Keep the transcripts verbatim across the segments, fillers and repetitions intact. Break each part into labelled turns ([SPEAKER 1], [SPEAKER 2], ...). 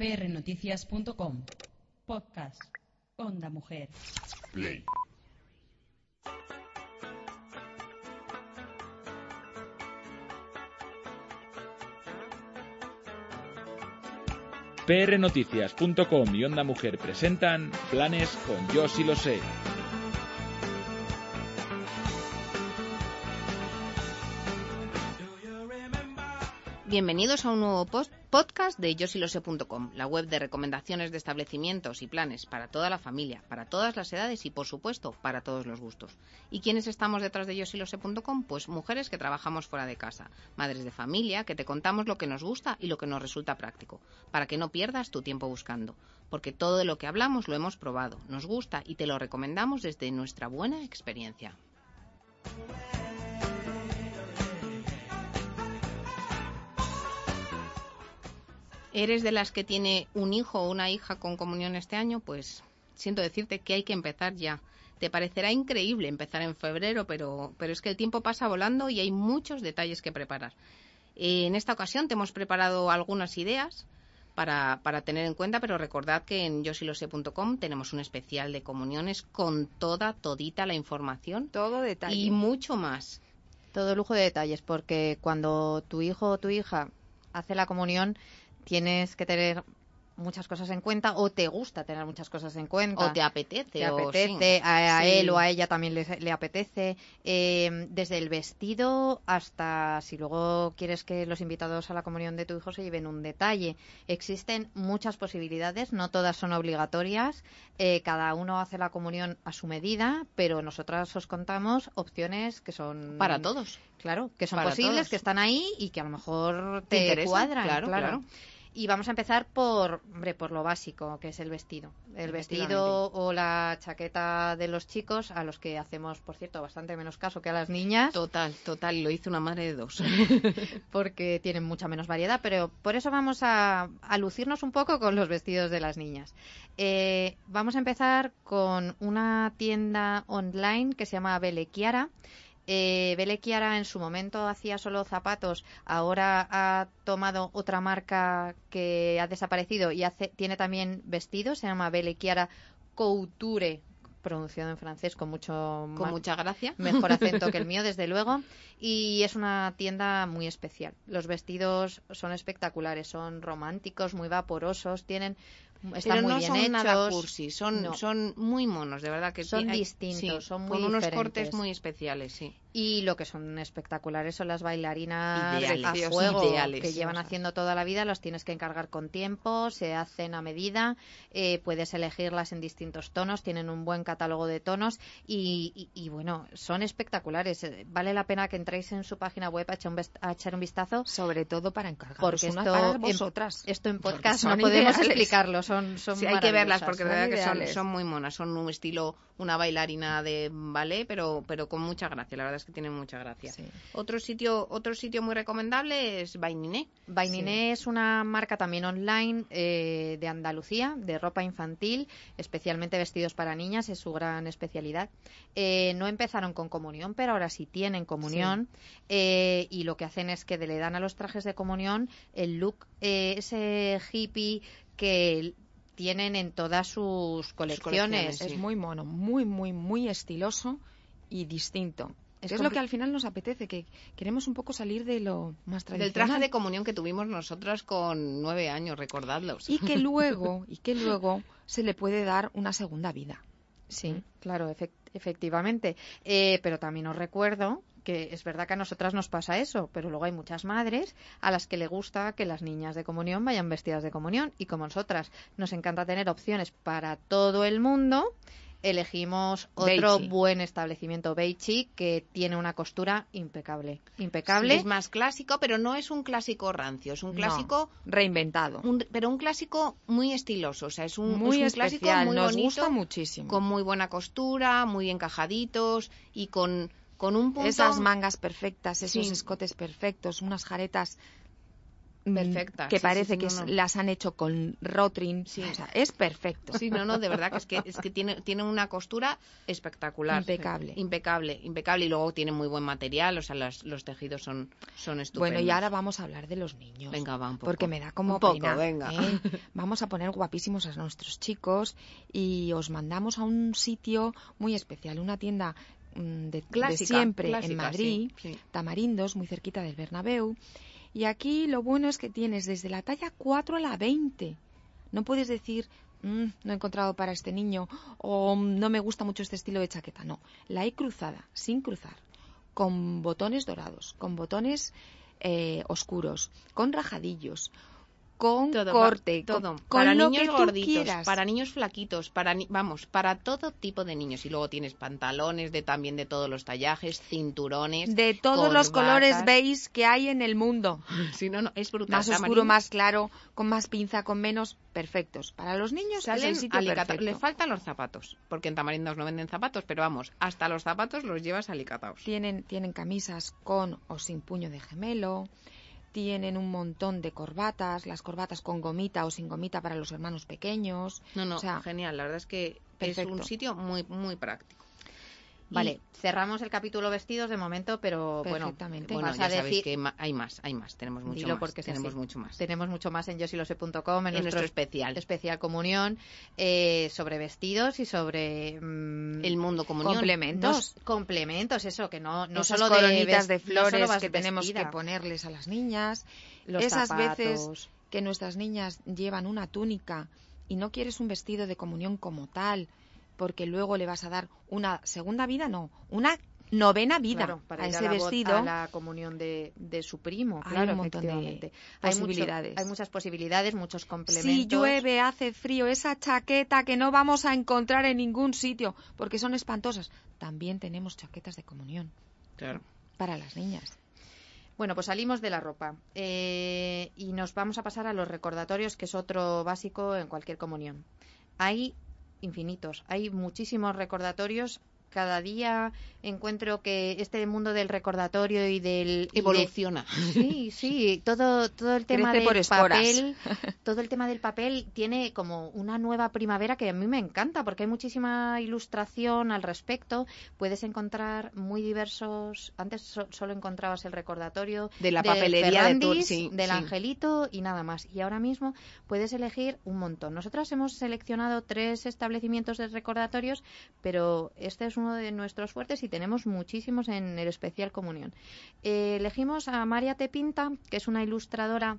[SPEAKER 1] p r noticias punto com. Podcast. Onda Mujer.
[SPEAKER 2] Play.
[SPEAKER 3] p r noticias punto com y Onda Mujer presentan Planes con Yo sí lo sé.
[SPEAKER 4] Bienvenidos a un nuevo post podcast de yo sí lo sé punto com, la web de recomendaciones de establecimientos y planes para toda la familia, para todas las edades y, por supuesto, para todos los gustos. ¿Y quiénes estamos detrás de yo sí lo sé punto com? Pues mujeres que trabajamos fuera de casa, madres de familia que te contamos lo que nos gusta y lo que nos resulta práctico, para que no pierdas tu tiempo buscando, porque todo de lo que hablamos lo hemos probado, nos gusta y te lo recomendamos desde nuestra buena experiencia. ¿Eres de las que tiene un hijo o una hija con comunión este año? Pues siento decirte que hay que empezar ya. Te parecerá increíble empezar en febrero, pero, pero es que el tiempo pasa volando y hay muchos detalles que preparar. Eh, en esta ocasión te hemos preparado algunas ideas para, para tener en cuenta, pero recordad que en yo sí lo sé punto com tenemos un especial de comuniones con toda, todita la información.
[SPEAKER 5] Todo detalle.
[SPEAKER 4] Y mucho más.
[SPEAKER 5] Todo lujo de detalles, porque cuando tu hijo o tu hija hace la comunión, tienes que tener muchas cosas en cuenta, o te gusta tener muchas cosas en cuenta.
[SPEAKER 4] O te apetece.
[SPEAKER 5] Te
[SPEAKER 4] o
[SPEAKER 5] apetece,
[SPEAKER 4] sí.
[SPEAKER 5] a, a
[SPEAKER 4] Sí.
[SPEAKER 5] él o a ella también le, le apetece. Eh, desde el vestido hasta si luego quieres que los invitados a la comunión de tu hijo se lleven un detalle. Existen muchas posibilidades, no todas son obligatorias. Eh, cada uno hace la comunión a su medida, pero nosotras os contamos opciones que son...
[SPEAKER 4] Para todos.
[SPEAKER 5] Claro, que son
[SPEAKER 4] Para
[SPEAKER 5] posibles,
[SPEAKER 4] todos.
[SPEAKER 5] que están ahí y que a lo mejor te,
[SPEAKER 4] ¿Te interesa?
[SPEAKER 5] cuadran.
[SPEAKER 4] Claro, claro.
[SPEAKER 5] Y vamos a empezar por, hombre, por lo básico, que es el vestido. El vestido o la chaqueta de los chicos, a los que hacemos, por cierto, bastante menos caso que a las niñas.
[SPEAKER 4] Total, total, lo hizo una madre de dos.
[SPEAKER 5] Porque tienen mucha menos variedad, pero por eso vamos a, a lucirnos un poco con los vestidos de las niñas. Eh, vamos a empezar con una tienda online que se llama Belle Chiara. Eh, Belle Chiara en su momento hacía solo zapatos, ahora ha tomado otra marca que ha desaparecido y hace, tiene también vestidos, se llama Belle Chiara Couture, pronunciado en francés con mucho
[SPEAKER 4] Con
[SPEAKER 5] más,
[SPEAKER 4] mucha gracia.
[SPEAKER 5] mejor acento que el mío, desde luego, y es una tienda muy especial. Los vestidos son espectaculares, son románticos, muy vaporosos, tienen están
[SPEAKER 4] Pero
[SPEAKER 5] muy
[SPEAKER 4] no
[SPEAKER 5] bien
[SPEAKER 4] son
[SPEAKER 5] hechos.
[SPEAKER 4] nada cursi, son,
[SPEAKER 5] No.
[SPEAKER 4] son muy monos, de verdad que
[SPEAKER 5] Son
[SPEAKER 4] hay-
[SPEAKER 5] distintos,
[SPEAKER 4] sí,
[SPEAKER 5] son muy
[SPEAKER 4] con unos
[SPEAKER 5] diferentes.
[SPEAKER 4] cortes muy especiales, sí.
[SPEAKER 5] Y lo que son espectaculares son las bailarinas
[SPEAKER 4] Ideales,
[SPEAKER 5] a fuego
[SPEAKER 4] ideales.
[SPEAKER 5] que llevan haciendo toda la vida, las tienes que encargar con tiempo, se hacen a medida, eh, puedes elegirlas en distintos tonos, tienen un buen catálogo de tonos y, y, y bueno, son espectaculares. Vale la pena que entréis en su página web a echar un, ves- a echar un vistazo.
[SPEAKER 6] Sobre todo para encargaros
[SPEAKER 5] Porque
[SPEAKER 6] una
[SPEAKER 5] esto,
[SPEAKER 6] para
[SPEAKER 5] en,
[SPEAKER 6] vosotras.
[SPEAKER 5] esto en
[SPEAKER 6] Porque
[SPEAKER 5] podcast
[SPEAKER 6] son
[SPEAKER 5] no podemos
[SPEAKER 6] ideales.
[SPEAKER 5] explicarlo, son, son
[SPEAKER 4] Sí, hay que verlas
[SPEAKER 5] maravillosas.
[SPEAKER 4] porque de
[SPEAKER 6] son
[SPEAKER 4] verdad que son,
[SPEAKER 6] ideales.
[SPEAKER 4] son muy monas, son un estilo, una bailarina de ballet, pero, pero con mucha gracia, la verdad es que tienen mucha gracia.
[SPEAKER 6] Sí.
[SPEAKER 4] Otro sitio, otro sitio muy recomendable es Baininé.
[SPEAKER 5] Baininé es una marca también online eh, de Andalucía, de ropa infantil, especialmente vestidos para niñas, es su gran especialidad. Eh, no empezaron con comunión, pero ahora sí tienen comunión eh, y lo que hacen es que le dan a los trajes de comunión el look, eh, ese hippie que tienen en todas sus colecciones.
[SPEAKER 4] colecciones, sí.
[SPEAKER 6] Es muy mono, muy, muy, muy estiloso y distinto.
[SPEAKER 5] Es
[SPEAKER 6] Es, lo
[SPEAKER 5] compli-
[SPEAKER 6] que al final nos apetece, que queremos un poco salir de lo más
[SPEAKER 4] Del
[SPEAKER 6] tradicional.
[SPEAKER 4] traje de comunión que tuvimos nosotras con nueve años, recordadlos.
[SPEAKER 6] Y que luego, y que luego se le puede dar una segunda vida.
[SPEAKER 5] Sí, claro, efect- efectivamente. Eh, pero también os recuerdo que es verdad que a nosotras nos pasa eso, pero luego hay muchas madres a las que le gusta que las niñas de comunión vayan vestidas de comunión y como nosotras nos encanta tener opciones para todo el mundo, elegimos otro
[SPEAKER 6] Beichi.
[SPEAKER 5] buen establecimiento, Beichi, que tiene una costura impecable. Impecable.
[SPEAKER 4] Es más clásico, pero no es un clásico rancio, es un
[SPEAKER 6] No,
[SPEAKER 4] clásico,
[SPEAKER 6] reinventado.
[SPEAKER 4] un- pero un clásico muy estiloso, o sea, es un,
[SPEAKER 6] muy
[SPEAKER 4] es un clásico
[SPEAKER 6] especial,
[SPEAKER 4] muy
[SPEAKER 6] nos
[SPEAKER 4] bonito,
[SPEAKER 6] gusta muchísimo.
[SPEAKER 4] con muy buena costura, muy encajaditos y con, con un punto...
[SPEAKER 6] Esas mangas perfectas, esos
[SPEAKER 4] Sí.
[SPEAKER 6] escotes perfectos, unas jaretas mm,
[SPEAKER 4] Perfecta,
[SPEAKER 6] que
[SPEAKER 4] sí,
[SPEAKER 6] parece
[SPEAKER 4] sí, sí,
[SPEAKER 6] que
[SPEAKER 4] no,
[SPEAKER 6] es-
[SPEAKER 4] no.
[SPEAKER 6] las han hecho con Rotring.
[SPEAKER 4] Sí.
[SPEAKER 6] O sea, es perfecto.
[SPEAKER 4] Sí, no, no, de verdad que es que, es que tiene, tiene una costura espectacular.
[SPEAKER 6] Impecable.
[SPEAKER 4] Impecable, impecable. Y luego tiene muy buen material, o sea, los, los tejidos son, son estupendos.
[SPEAKER 6] Bueno, y ahora vamos a hablar de los niños.
[SPEAKER 4] Venga, va un poco.
[SPEAKER 6] Porque me da como
[SPEAKER 4] Un poco,
[SPEAKER 6] pena.
[SPEAKER 4] venga.
[SPEAKER 6] ¿eh? Vamos a poner guapísimos a nuestros chicos y os mandamos a un sitio muy especial, una tienda mm, de,
[SPEAKER 4] Clásica,
[SPEAKER 6] de siempre
[SPEAKER 4] clásica,
[SPEAKER 6] en Madrid,
[SPEAKER 4] sí, sí.
[SPEAKER 6] Tamarindos, muy cerquita del Bernabéu. Y aquí lo bueno es que tienes desde la talla cuatro a la veinte. No puedes decir, "Mm, no he encontrado para este niño", o "Mm, no me gusta mucho este estilo de chaqueta". No, la hay cruzada, sin cruzar, con botones dorados, con botones eh, oscuros, con rajadillos, con
[SPEAKER 4] Todo,
[SPEAKER 6] corte,
[SPEAKER 4] va- todo.
[SPEAKER 6] con,
[SPEAKER 4] Para
[SPEAKER 6] con lo
[SPEAKER 4] niños
[SPEAKER 6] que tú
[SPEAKER 4] gorditos,
[SPEAKER 6] quieras.
[SPEAKER 4] para niños flaquitos, para ni- vamos, para todo tipo de niños. Y luego tienes pantalones de también de todos los tallajes, cinturones,
[SPEAKER 6] De todos los colores
[SPEAKER 4] corbatas.
[SPEAKER 6] veis que hay en el mundo.
[SPEAKER 4] Sí, no, no, es brutal.
[SPEAKER 6] Más oscuro,
[SPEAKER 4] Tamarindo.
[SPEAKER 6] más claro, con más pinza, con menos, perfectos. Para los niños es
[SPEAKER 4] Salen
[SPEAKER 6] el sitio
[SPEAKER 4] alicata-
[SPEAKER 6] perfecto.
[SPEAKER 4] Le faltan los zapatos, porque en Tamarindos no venden zapatos, pero vamos, hasta los zapatos los llevas alicatados.
[SPEAKER 6] Tienen, tienen camisas con o sin puño de gemelo, tienen un montón de corbatas, las corbatas con gomita o sin gomita para los hermanos pequeños.
[SPEAKER 4] No, no,
[SPEAKER 6] O sea,
[SPEAKER 4] genial, la verdad es que es
[SPEAKER 6] perfecto.
[SPEAKER 4] un sitio muy, muy práctico.
[SPEAKER 5] Vale, cerramos el capítulo vestidos de momento, pero bueno,
[SPEAKER 6] Perfectamente.
[SPEAKER 4] Bueno,
[SPEAKER 5] vas
[SPEAKER 4] ya
[SPEAKER 5] a
[SPEAKER 4] sabéis
[SPEAKER 5] decir...
[SPEAKER 4] que ma- hay más, hay más, tenemos mucho
[SPEAKER 5] Dilo
[SPEAKER 4] más,
[SPEAKER 5] porque es
[SPEAKER 4] tenemos
[SPEAKER 5] así.
[SPEAKER 4] mucho más.
[SPEAKER 5] Tenemos mucho más en yo si lo sé punto com, en,
[SPEAKER 4] En nuestro especial.
[SPEAKER 5] especial comunión, eh, sobre vestidos y sobre mm,
[SPEAKER 4] El mundo comunión.
[SPEAKER 6] complementos.
[SPEAKER 5] nos- complementos, eso, que no, no
[SPEAKER 6] Esas
[SPEAKER 5] solo
[SPEAKER 6] coronitas
[SPEAKER 5] de,
[SPEAKER 6] de
[SPEAKER 5] ves- no solo
[SPEAKER 6] flores
[SPEAKER 5] vas
[SPEAKER 6] que tenemos
[SPEAKER 5] vestida.
[SPEAKER 6] que ponerles a las niñas.
[SPEAKER 5] Los
[SPEAKER 6] Esas
[SPEAKER 5] zapatos.
[SPEAKER 6] veces que nuestras niñas llevan una túnica y no quieres un vestido de comunión como tal, porque luego le vas a dar una segunda vida, no, una novena vida
[SPEAKER 5] Claro, para
[SPEAKER 6] a
[SPEAKER 5] ir
[SPEAKER 6] ese
[SPEAKER 5] la bo-
[SPEAKER 6] vestido.
[SPEAKER 5] a la comunión de, de su primo,
[SPEAKER 6] Hay
[SPEAKER 5] claro,
[SPEAKER 6] un montón de
[SPEAKER 5] efectivamente. Hay mucho-
[SPEAKER 6] posibilidades.
[SPEAKER 5] hay muchas posibilidades, muchos complementos.
[SPEAKER 6] Si llueve, hace frío, esa chaqueta que no vamos a encontrar en ningún sitio, porque son espantosas. También tenemos chaquetas de comunión
[SPEAKER 4] Claro.
[SPEAKER 6] para las niñas.
[SPEAKER 5] Bueno, pues salimos de la ropa eh, y nos vamos a pasar a los recordatorios, que es otro básico en cualquier comunión. Hay infinitos, hay muchísimos recordatorios. Cada día encuentro que este mundo del recordatorio y del y de-
[SPEAKER 4] Evoluciona.
[SPEAKER 5] sí, sí, todo todo el tema
[SPEAKER 6] Crece
[SPEAKER 5] del
[SPEAKER 6] por esporas.
[SPEAKER 5] papel, todo el tema del papel tiene como una nueva primavera que a mí me encanta porque hay muchísima ilustración al respecto. Puedes encontrar muy diversos. Antes so- solo encontrabas el recordatorio
[SPEAKER 4] De la papelería de tu-
[SPEAKER 5] Ferrandis,
[SPEAKER 4] sí,
[SPEAKER 5] del
[SPEAKER 4] sí.
[SPEAKER 5] angelito y nada más. Y ahora mismo puedes elegir un montón. Nosotras hemos seleccionado tres establecimientos de recordatorios, pero este es uno de nuestros fuertes y tenemos muchísimos en el especial comunión. Eh, elegimos a María Tepinta, que es una ilustradora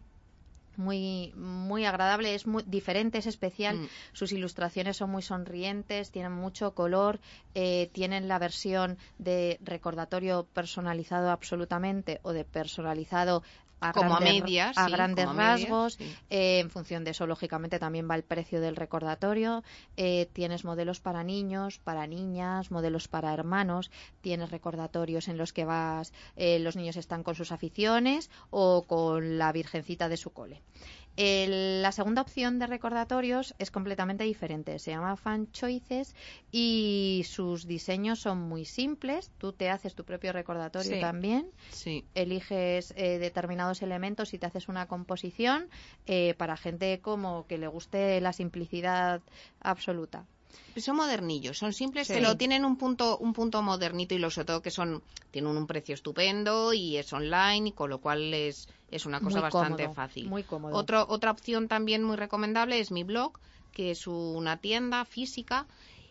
[SPEAKER 5] muy muy agradable, es muy diferente, es especial.
[SPEAKER 4] Mm.
[SPEAKER 5] Sus ilustraciones son muy sonrientes, tienen mucho color, eh, tienen la versión de recordatorio personalizado absolutamente o de personalizado a
[SPEAKER 4] Como a
[SPEAKER 5] grandes,
[SPEAKER 4] medias,
[SPEAKER 5] a
[SPEAKER 4] sí,
[SPEAKER 5] grandes
[SPEAKER 4] como a medias,
[SPEAKER 5] rasgos.
[SPEAKER 4] sí.
[SPEAKER 5] Eh, en función de eso, lógicamente, también va el precio del recordatorio. Eh, tienes modelos para niños, para niñas, modelos para hermanos. Tienes recordatorios en los que vas, eh, los niños están con sus aficiones o con la virgencita de su cole. El- la segunda opción de recordatorios es completamente diferente. Se llama Fan Choices y sus diseños son muy simples. Tú te haces tu propio recordatorio
[SPEAKER 6] Sí.
[SPEAKER 5] también.
[SPEAKER 4] Sí.
[SPEAKER 5] Eliges eh, determinados elementos y te haces una composición eh, para gente como que le guste la simplicidad absoluta.
[SPEAKER 4] Son modernillos, son simples,
[SPEAKER 6] Sí.
[SPEAKER 4] pero tienen un punto un punto modernito y lo sobre todo que son tienen un precio estupendo y es online, y con lo cual es, es una cosa
[SPEAKER 5] Muy
[SPEAKER 4] bastante
[SPEAKER 5] cómodo,
[SPEAKER 4] fácil.
[SPEAKER 5] muy cómodo.
[SPEAKER 4] Otro, otra opción también muy recomendable es mi blog, que es una tienda física.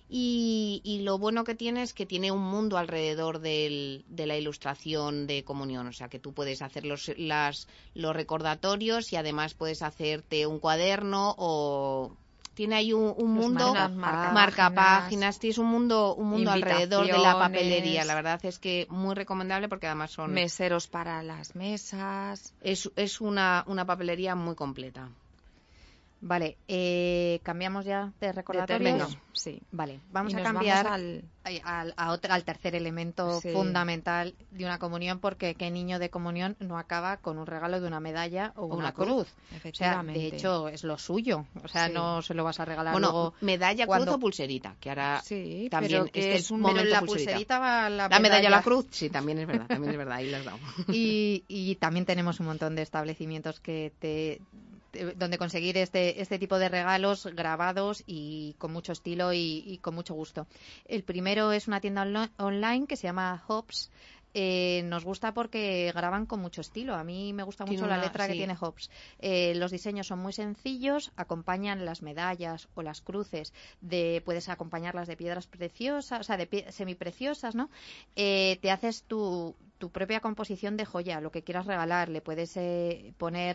[SPEAKER 4] Y, y lo bueno que tiene es que tiene un mundo alrededor del, de la ilustración de comunión. O sea, que tú puedes hacer los, las, los recordatorios y además puedes hacerte un cuaderno o... Tiene ahí un, un
[SPEAKER 5] Los
[SPEAKER 4] mundo,
[SPEAKER 5] marca-
[SPEAKER 6] marca-
[SPEAKER 4] marcapáginas, tienes un mundo, un mundo alrededor de la
[SPEAKER 6] Invitaciones.
[SPEAKER 4] papelería. La verdad es que muy recomendable porque además son
[SPEAKER 6] Meseros para las mesas.
[SPEAKER 4] es, es una, una papelería muy completa.
[SPEAKER 5] Vale, eh, cambiamos ya de recordatorios.
[SPEAKER 6] Venga, sí.
[SPEAKER 5] Vale, vamos
[SPEAKER 6] Y
[SPEAKER 5] a
[SPEAKER 6] nos
[SPEAKER 5] cambiar
[SPEAKER 6] vamos al...
[SPEAKER 5] al, a otro- al tercer elemento
[SPEAKER 6] Sí.
[SPEAKER 5] fundamental de una comunión, porque qué niño de comunión no acaba con un regalo de una medalla o,
[SPEAKER 4] O
[SPEAKER 5] una,
[SPEAKER 4] una
[SPEAKER 5] cruz.
[SPEAKER 4] cruz.
[SPEAKER 5] O sea,
[SPEAKER 6] Efectivamente.
[SPEAKER 5] de hecho, es lo suyo. O sea,
[SPEAKER 6] Sí.
[SPEAKER 5] no se lo vas a regalar
[SPEAKER 4] Bueno,
[SPEAKER 5] luego.
[SPEAKER 4] medalla,
[SPEAKER 5] cuando-
[SPEAKER 4] cruz o pulserita, que ahora
[SPEAKER 6] Sí,
[SPEAKER 4] también
[SPEAKER 6] pero que
[SPEAKER 4] este
[SPEAKER 6] es un
[SPEAKER 4] momento
[SPEAKER 5] Pero la
[SPEAKER 4] pulserita.
[SPEAKER 5] pulserita va a la,
[SPEAKER 4] La medalla a la cruz, sí, también es verdad, también es verdad, ahí la has dado.
[SPEAKER 5] Y, y también tenemos un montón de establecimientos que te, te- donde conseguir este, este tipo de regalos grabados y con mucho estilo y, y con mucho gusto. El primero es una tienda onlo- online que se llama Hops. Eh, nos gusta porque graban con mucho estilo. A mí me gusta
[SPEAKER 4] Tiene
[SPEAKER 5] mucho la
[SPEAKER 4] una-
[SPEAKER 5] letra que
[SPEAKER 4] sí.
[SPEAKER 5] tiene Hops. Eh, los diseños son muy sencillos, acompañan las medallas o las cruces, de puedes acompañarlas de piedras preciosas, o sea, de pie- semipreciosas, ¿no? Eh, te haces tu, tu propia composición de joya, lo que quieras regalar. Le puedes eh, poner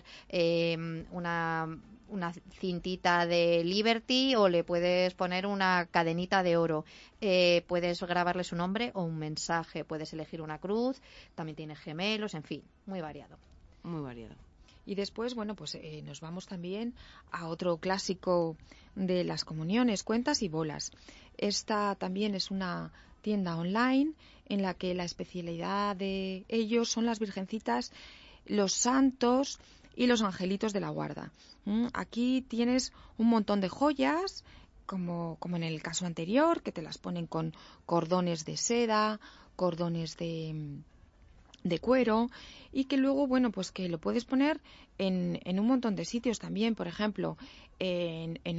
[SPEAKER 5] eh, una una cintita de Liberty o le puedes poner una cadenita de oro. Eh, puedes grabarle su nombre o un mensaje. Puedes elegir una cruz. También tiene gemelos, en fin, muy variado.
[SPEAKER 4] Muy variado.
[SPEAKER 6] Y después, bueno, pues eh, nos vamos también a otro clásico de las comuniones, cuentas y bolas. Esta también es una tienda online en la que la especialidad de ellos son las virgencitas, los santos y los angelitos de la guarda. ¿Mm? Aquí tienes un montón de joyas, como, como en el caso anterior, que te las ponen con cordones de seda, cordones de... de cuero, y que luego, bueno, pues que lo puedes poner en, en un montón de sitios también, por ejemplo, en, en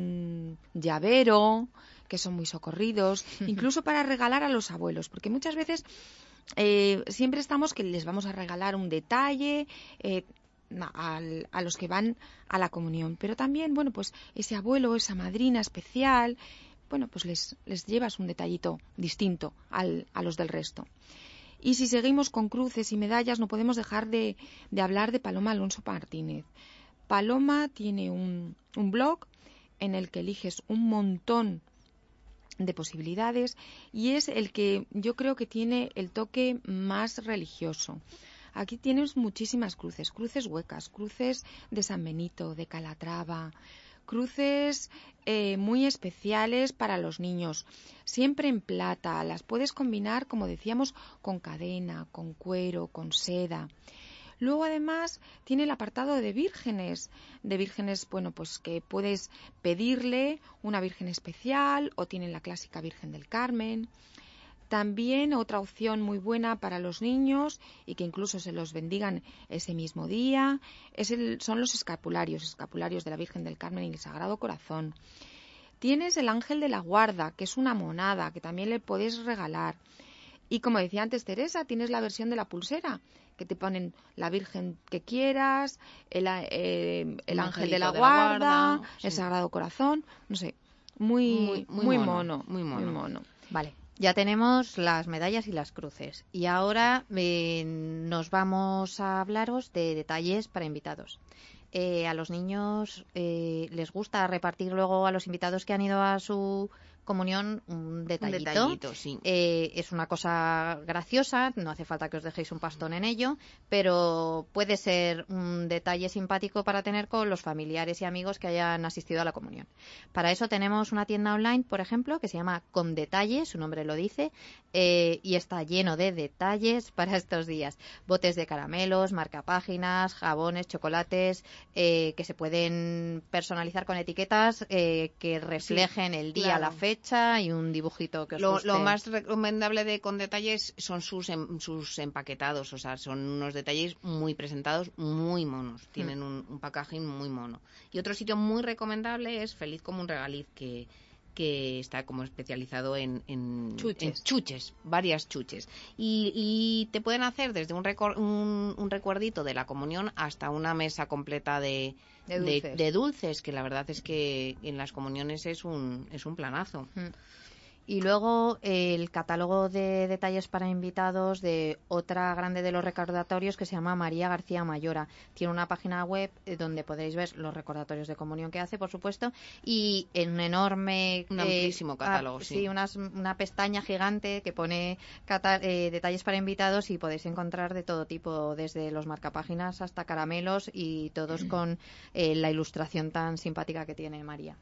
[SPEAKER 6] un llavero, que son muy socorridos, incluso para regalar a los abuelos, porque muchas veces eh, siempre estamos que les vamos a regalar un detalle eh, al- a los que van a la comunión, pero también, bueno, pues ese abuelo, esa madrina especial, bueno, pues les, les llevas un detallito distinto al, a los del resto. Y si seguimos con cruces y medallas, no podemos dejar de, de hablar de Paloma Alonso Martínez. Paloma tiene un, un blog en el que eliges un montón de posibilidades y es el que yo creo que tiene el toque más religioso. Aquí tienes muchísimas cruces, cruces huecas, cruces de San Benito, de Calatrava, cruces eh, muy especiales para los niños, siempre en plata. Las puedes combinar, como decíamos, con cadena, con cuero, con seda. Luego, además, tiene el apartado de vírgenes, de vírgenes, bueno, pues que puedes pedirle una virgen especial o tienen la clásica Virgen del Carmen. También otra opción muy buena para los niños y que incluso se los bendigan ese mismo día es el, son los escapularios, escapularios de la Virgen del Carmen y el Sagrado Corazón. Tienes el Ángel de la Guarda, que es una monada, que también le puedes regalar. Y como decía antes Teresa, tienes la versión de la pulsera, que te ponen la Virgen que quieras, el, eh, el Ángel de la,
[SPEAKER 4] de la
[SPEAKER 6] Guarda,
[SPEAKER 4] Guarda,
[SPEAKER 6] el
[SPEAKER 4] sí.
[SPEAKER 6] Sagrado Corazón, no sé, muy,
[SPEAKER 4] Muy- muy
[SPEAKER 6] muy
[SPEAKER 4] mono,
[SPEAKER 6] mono,
[SPEAKER 4] muy mono.
[SPEAKER 6] muy mono.
[SPEAKER 5] Vale, ya tenemos las medallas y las cruces. Y ahora eh, nos vamos a hablaros de detalles para invitados. Eh, a los niños eh, les gusta repartir luego a los invitados que han ido a su comunión un detallito.
[SPEAKER 4] Un detallito, sí.
[SPEAKER 5] Eh, es una cosa graciosa, no hace falta que os dejéis un pastón en ello, pero puede ser un detalle simpático para tener con los familiares y amigos que hayan asistido a la comunión. Para eso tenemos una tienda online, por ejemplo, que se llama Con Detalle, su nombre lo dice, eh, y está lleno de detalles para estos días. Botes de caramelos, marcapáginas, jabones, chocolates, eh, que se pueden personalizar con etiquetas eh, que reflejen el día,
[SPEAKER 4] claro.
[SPEAKER 5] la fecha y un dibujito que os
[SPEAKER 4] Lo,
[SPEAKER 5] guste.
[SPEAKER 4] lo más recomendable de Con Detalles son sus, em- sus empaquetados, o sea, son unos detalles muy presentados, muy monos. Tienen un, un packaging muy mono. Y otro sitio muy recomendable es Feliz como un regaliz, que, que está como especializado en, en,
[SPEAKER 6] Chuches.
[SPEAKER 4] en chuches, varias chuches. Y, y te pueden hacer desde un, recor- un, un recuerdito de la comunión hasta una mesa completa de,
[SPEAKER 5] De dulces.
[SPEAKER 4] de, de dulces, que la verdad es que en las comuniones es un, es un planazo.
[SPEAKER 5] Mm. Y luego eh, el catálogo de detalles para invitados de otra grande de los recordatorios que se llama María García Mayora. Tiene una página web eh, donde podréis ver los recordatorios de comunión que hace, por supuesto, y en un enorme...
[SPEAKER 4] Un
[SPEAKER 5] eh,
[SPEAKER 4] amplísimo catálogo,
[SPEAKER 5] ah,
[SPEAKER 4] sí.
[SPEAKER 5] Sí, unas, una pestaña gigante que pone cata- eh, detalles para invitados y podéis encontrar de todo tipo, desde los marcapáginas hasta caramelos y todos con eh, la ilustración tan simpática que tiene María.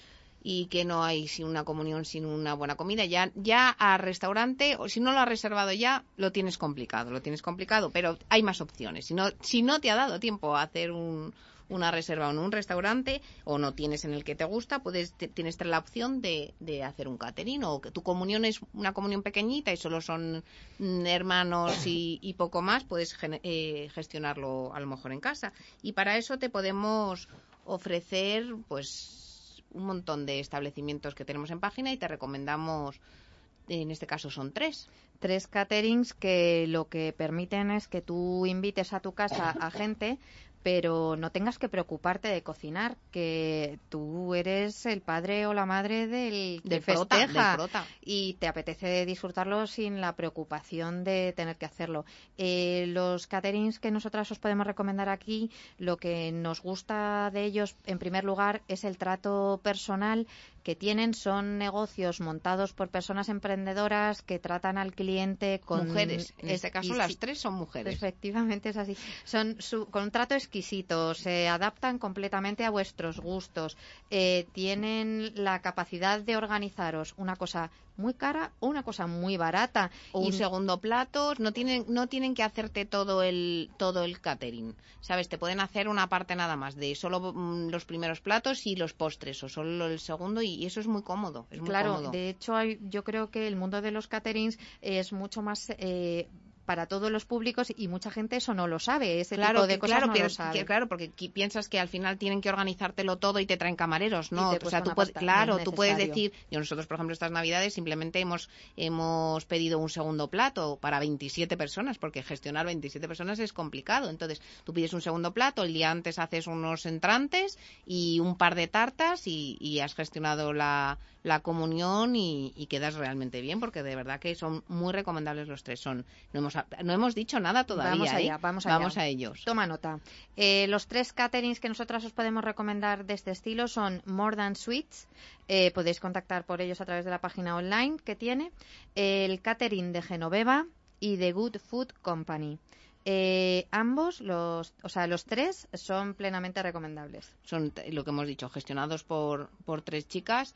[SPEAKER 4] Y que no hay sin una comunión, sin una buena comida. Ya, ya a restaurante, o si no lo has reservado ya, lo tienes complicado, lo tienes complicado, pero hay más opciones. Si no, si no te ha dado tiempo a hacer un, una reserva en un restaurante o no tienes en el que te gusta, puedes te, tienes la opción de, de hacer un catering, o que tu comunión es una comunión pequeñita y solo son mm, hermanos y, y poco más, puedes gen, eh, gestionarlo a lo mejor en casa. Y para eso te podemos ofrecer, pues, un montón de establecimientos que tenemos en página y te recomendamos, en este caso son tres.
[SPEAKER 5] Tres caterings que lo que permiten es que tú invites a tu casa a gente, pero no tengas que preocuparte de cocinar, que tú eres el padre o la madre del que
[SPEAKER 4] Del prota,
[SPEAKER 5] festeja
[SPEAKER 4] del prota.
[SPEAKER 5] y te apetece disfrutarlo sin la preocupación de tener que hacerlo. Eh, los caterings que nosotras os podemos recomendar aquí, lo que nos gusta de ellos, en primer lugar, es el trato personal que tienen. Son negocios montados por personas emprendedoras que tratan al cliente con...
[SPEAKER 4] Mujeres, en este caso
[SPEAKER 5] exquisi-
[SPEAKER 4] las tres son mujeres.
[SPEAKER 5] Efectivamente es así. Son su, con un trato exquisito, se adaptan completamente a vuestros gustos, eh, tienen la capacidad de organizaros una cosa muy cara o una cosa muy barata.
[SPEAKER 4] O
[SPEAKER 5] y
[SPEAKER 4] un segundo plato, no tienen no tienen que hacerte todo el todo el catering, ¿sabes? Te pueden hacer una parte nada más de solo mm, los primeros platos y los postres, o solo el segundo, y, y eso es muy cómodo, es muy
[SPEAKER 5] Claro,
[SPEAKER 4] cómodo.
[SPEAKER 5] de hecho hay, yo creo que el mundo de los caterings es mucho más eh, para todos los públicos y mucha gente eso no lo sabe, ese
[SPEAKER 4] Claro,
[SPEAKER 5] tipo de
[SPEAKER 4] que-
[SPEAKER 5] cosas
[SPEAKER 4] claro,
[SPEAKER 5] no
[SPEAKER 4] pero-
[SPEAKER 5] lo sabe.
[SPEAKER 4] que- claro, porque qui- piensas que al final tienen que organizártelo todo y te traen camareros, ¿no?
[SPEAKER 5] Y te
[SPEAKER 4] O
[SPEAKER 5] cuesta
[SPEAKER 4] sea, tú
[SPEAKER 5] una
[SPEAKER 4] puedes,
[SPEAKER 5] pasta,
[SPEAKER 4] claro,
[SPEAKER 5] no es
[SPEAKER 4] tú puedes
[SPEAKER 5] necesario.
[SPEAKER 4] decir, yo nosotros, por ejemplo, estas Navidades simplemente hemos hemos pedido un segundo plato para veintisiete personas, porque gestionar veintisiete personas es complicado. Entonces, tú pides un segundo plato, el día antes haces unos entrantes y un par de tartas y, y has gestionado la, la comunión y, y quedas realmente bien, porque de verdad que son muy recomendables los tres. Son, no hemos no hemos dicho nada todavía.
[SPEAKER 5] Vamos allá,
[SPEAKER 4] ¿eh?
[SPEAKER 5] vamos allá.
[SPEAKER 4] Vamos a ellos.
[SPEAKER 5] Toma nota. Eh, los tres caterings que nosotras os podemos recomendar de este estilo son More Than Sweets. Eh, podéis contactar por ellos a través de la página online que tiene. El catering de Genoveva y The Good Food Company. Eh, ambos, los, o sea, los tres son plenamente recomendables.
[SPEAKER 4] Son t- lo que hemos dicho, gestionados por, por tres chicas.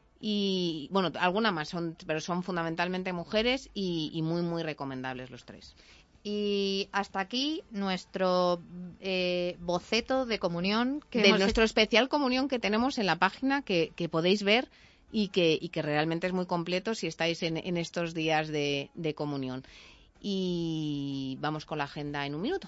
[SPEAKER 4] Y bueno, alguna más, son, pero son fundamentalmente mujeres y, y muy, muy recomendables los tres.
[SPEAKER 5] Y hasta aquí nuestro eh, boceto de comunión que
[SPEAKER 4] De
[SPEAKER 5] hemos
[SPEAKER 4] nuestro
[SPEAKER 5] hecho.
[SPEAKER 4] especial comunión que tenemos en la página, que, que podéis ver y que, y que realmente es muy completo si estáis en, en estos días de, de comunión. Y vamos con la agenda en un minuto.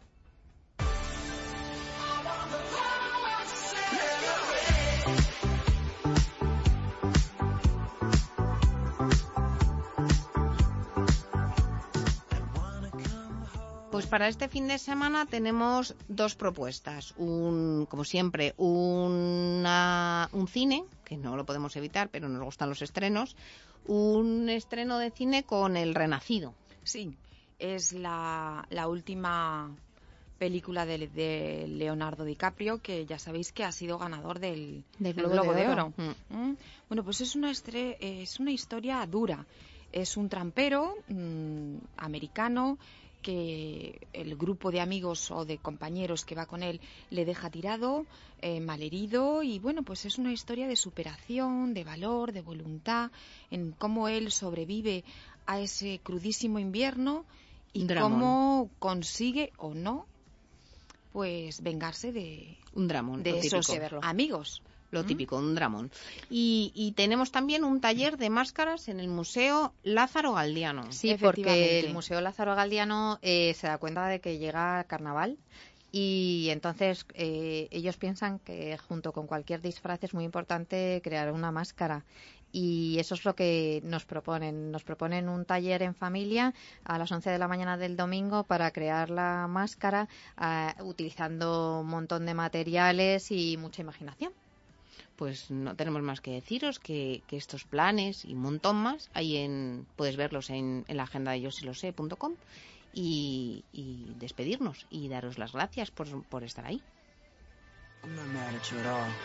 [SPEAKER 4] Pues para este fin de semana tenemos dos propuestas. Un, como siempre, una, un cine, que no lo podemos evitar, pero nos gustan los estrenos. Un estreno de cine con El Renacido.
[SPEAKER 6] Sí, es la, la última película de, de Leonardo DiCaprio, que ya sabéis que ha sido ganador del,
[SPEAKER 5] Del
[SPEAKER 6] del
[SPEAKER 5] Globo
[SPEAKER 6] Globo
[SPEAKER 5] de
[SPEAKER 6] de
[SPEAKER 5] Oro.
[SPEAKER 6] Oro. ¿Mm? Bueno, pues es una, estre- es una historia dura. Es un trampero mmm, americano que el grupo de amigos o de compañeros que va con él le deja tirado, eh, malherido, y bueno, pues es una historia de superación, de valor, de voluntad, en cómo él sobrevive a ese crudísimo invierno y
[SPEAKER 4] Dramón.
[SPEAKER 6] cómo consigue o no pues vengarse de,
[SPEAKER 4] Un dramón,
[SPEAKER 6] de
[SPEAKER 4] lo
[SPEAKER 6] esos
[SPEAKER 4] típico.
[SPEAKER 6] amigos.
[SPEAKER 4] Lo
[SPEAKER 6] ¿Mm?
[SPEAKER 4] típico, un dramón. Y, y tenemos también un taller de máscaras en el Museo Lázaro Galdiano.
[SPEAKER 5] Sí, porque
[SPEAKER 6] Efectivamente.
[SPEAKER 5] el Museo Lázaro Galdiano eh, se da cuenta de que llega Carnaval y entonces eh, ellos piensan que junto con cualquier disfraz es muy importante crear una máscara. Y eso es lo que nos proponen. Nos proponen un taller en familia a las once de la mañana del domingo para crear la máscara uh, utilizando un montón de materiales y mucha imaginación.
[SPEAKER 4] pues no tenemos más que deciros que, que estos planes y un montón más hay en, puedes verlos en, en la agenda de yo si lo sé punto com y, y despedirnos y daros las gracias por, por estar ahí.
[SPEAKER 2] I'm not mad at you at all,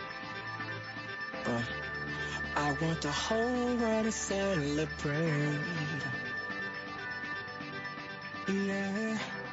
[SPEAKER 2] but I want the whole world to celebrate. Yeah.